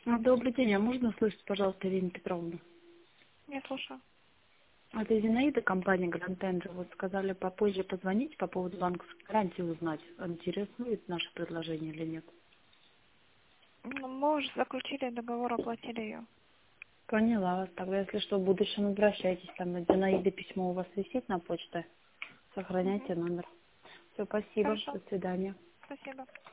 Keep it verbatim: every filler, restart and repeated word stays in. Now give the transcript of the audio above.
А, Добрый день, а можно услышать, пожалуйста, Ирину Петровну? Я слушаю. Это Зинаида, компания Grand Angel. Вот сказали попозже позвонить по поводу банковской гарантии, узнать, интересует наше предложение или нет. Ну, мы уже заключили договор, оплатили ее. Поняла вас. Тогда, если что, в будущем обращайтесь. Там от Зинаиды письмо у вас висит на почте. Угу. Сохраняйте номер. Все, спасибо. Хорошо. До свидания. Спасибо.